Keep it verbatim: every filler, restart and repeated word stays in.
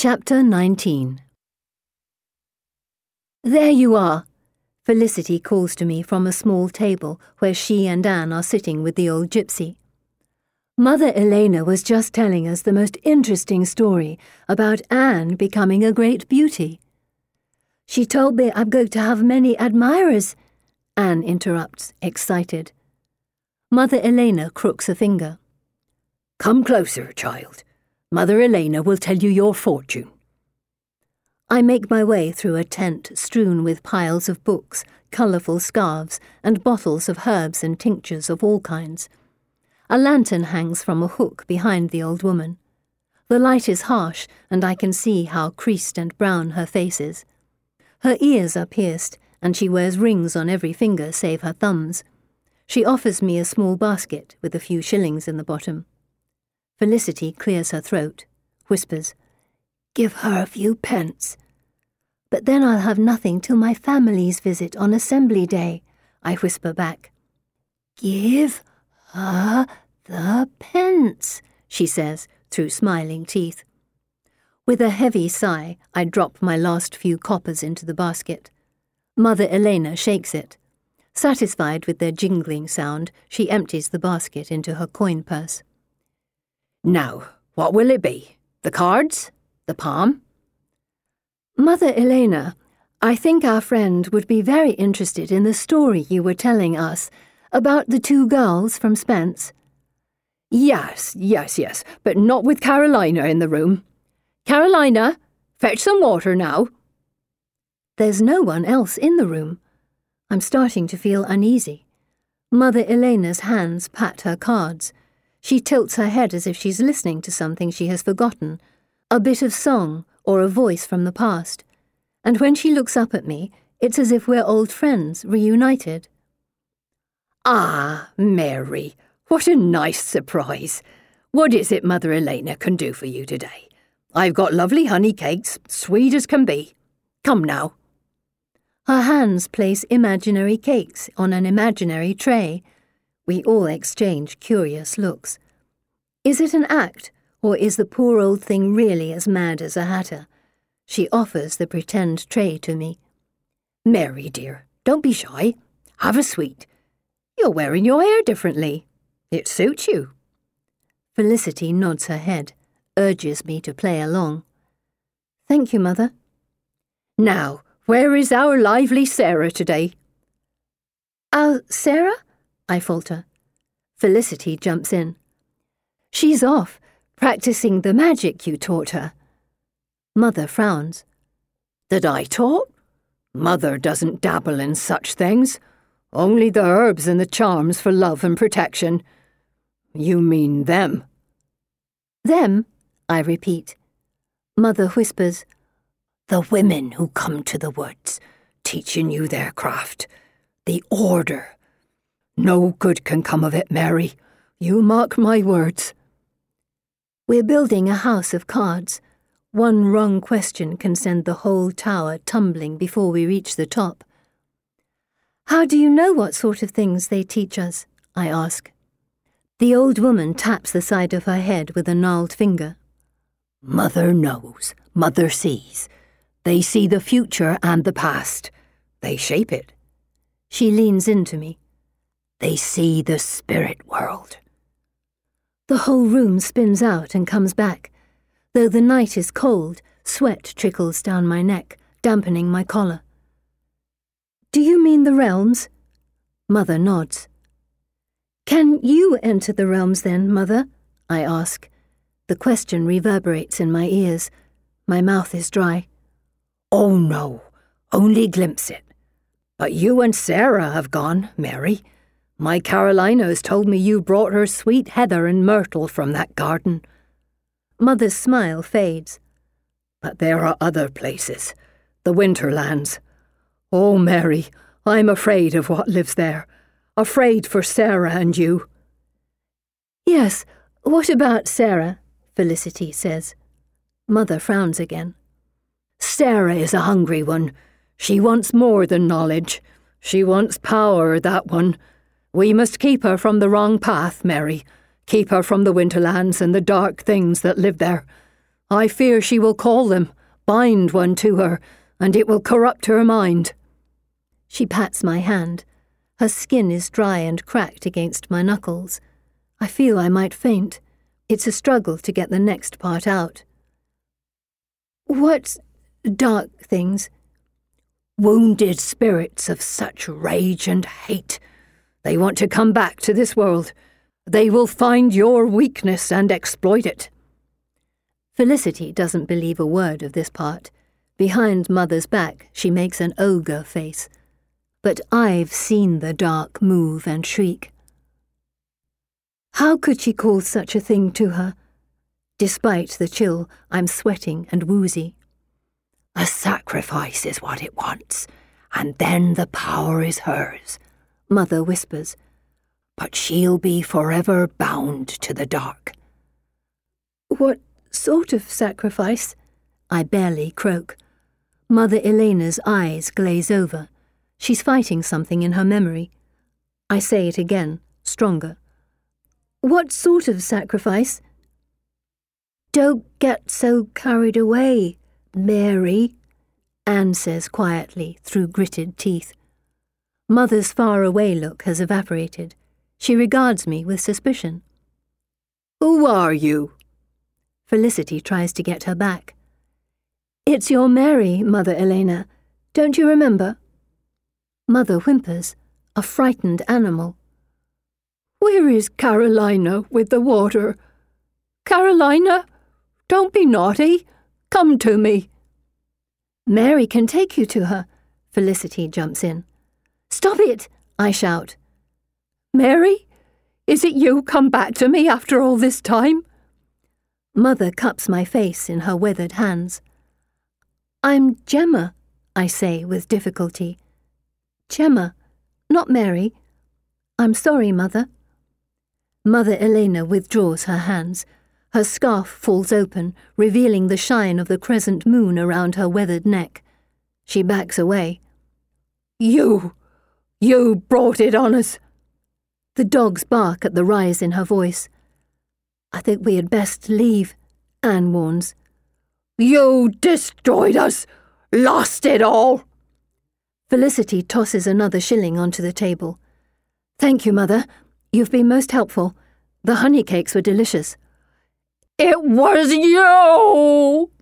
Chapter nineteen. There you are, Felicity calls to me from a small table where she and Anne are sitting with the old gypsy. Mother Elena was just telling us the most interesting story about Anne becoming a great beauty. She told me I'm going to have many admirers, Anne interrupts, excited. Mother Elena crooks a finger. Come closer, child. Mother Elena will tell you your fortune. I make my way through a tent strewn with piles of books, colourful scarves, and bottles of herbs and tinctures of all kinds. A lantern hangs from a hook behind the old woman. The light is harsh, and I can see how creased and brown her face is. Her ears are pierced, and she wears rings on every finger save her thumbs. She offers me a small basket with a few shillings in the bottom. Felicity clears her throat, whispers, "Give her a few pence." "But then I'll have nothing till my family's visit on Assembly Day," I whisper back. "Give her the pence," she says, through smiling teeth. With a heavy sigh, I drop my last few coppers into the basket. Mother Elena shakes it. Satisfied with their jingling sound, she empties the basket into her coin purse. Now, what will it be? The cards? The palm? Mother Elena, I think our friend would be very interested in the story you were telling us about the two girls from Spence. Yes, yes, yes, but not with Carolina in the room. Carolina, fetch some water now. There's no one else in the room. I'm starting to feel uneasy. Mother Elena's hands pat her cards. She tilts her head as if she's listening to something she has forgotten, a bit of song or a voice from the past. And when she looks up at me, it's as if we're old friends, reunited. Ah, Mary, what a nice surprise. What is it Mother Elena can do for you today? I've got lovely honey cakes, sweet as can be. Come now. Her hands place imaginary cakes on an imaginary tray. We all exchange curious looks. Is it an act, or is the poor old thing really as mad as a hatter? She offers the pretend tray to me. Mary, dear, don't be shy. Have a sweet. You're wearing your hair differently. It suits you. Felicity nods her head, urges me to play along. Thank you, Mother. Now, where is our lively Sarah today? Our Sarah? I falter. Felicity jumps in. She's off, practicing the magic you taught her. Mother frowns. That I taught? Mother doesn't dabble in such things. Only the herbs and the charms for love and protection. You mean them? Them, I repeat. Mother whispers, the women who come to the woods, teaching you their craft, the order. No good can come of it, Mary. You mark my words. We're building a house of cards. One wrong question can send the whole tower tumbling before we reach the top. How do you know what sort of things they teach us? I ask. The old woman taps the side of her head with a gnarled finger. Mother knows, Mother sees. They see the future and the past. They shape it. She leans into me. They see the spirit world. The whole room spins out and comes back. Though the night is cold, sweat trickles down my neck, dampening my collar. Do you mean the realms? Mother nods. Can you enter the realms then, Mother? I ask. The question reverberates in my ears. My mouth is dry. Oh no, only glimpse it. But you and Sarah have gone, Mary. My Carolina has told me you brought her sweet heather and myrtle from that garden. Mother's smile fades. But there are other places, the Winterlands. Oh, Mary, I'm afraid of what lives there. Afraid for Sarah and you. Yes, what about Sarah? Felicity says. Mother frowns again. Sarah is a hungry one. She wants more than knowledge. She wants power, that one. We must keep her from the wrong path, Mary. Keep her from the Winterlands and the dark things that live there. I fear she will call them, bind one to her, and it will corrupt her mind." She pats my hand. Her skin is dry and cracked against my knuckles. I feel I might faint. It's a struggle to get the next part out. "What dark things?" "Wounded spirits of such rage and hate. They want to come back to this world. They will find your weakness and exploit it." Felicity doesn't believe a word of this part. Behind Mother's back, she makes an ogre face. But I've seen the dark move and shriek. How could she call such a thing to her? Despite the chill, I'm sweating and woozy. "A sacrifice is what it wants, and then the power is hers," Mother whispers. "But she'll be forever bound to the dark." "What sort of sacrifice?" I barely croak. Mother Elena's eyes glaze over. She's fighting something in her memory. I say it again, stronger. "What sort of sacrifice?" "Don't get so carried away, Mary," Anne says quietly through gritted teeth. Mother's far-away look has evaporated. She regards me with suspicion. "Who are you?" Felicity tries to get her back. "It's your Mary, Mother Elena. Don't you remember?" Mother whimpers, a frightened animal. "Where is Carolina with the water? Carolina, don't be naughty. Come to me." "Mary can take you to her," Felicity jumps in. "Stop it!" I shout. "Mary, is it you come back to me after all this time?" Mother cups my face in her weathered hands. "I'm Gemma," I say with difficulty. "Gemma, not Mary. I'm sorry, Mother." Mother Elena withdraws her hands. Her scarf falls open, revealing the shine of the crescent moon around her weathered neck. She backs away. You, you brought it on us." The dogs bark at the rise in her voice. "I think we had best leave," Anne warns. "You destroyed us, lost it all." Felicity tosses another shilling onto the table. "Thank you, Mother. You've been most helpful. The honey cakes were delicious." "It was you!"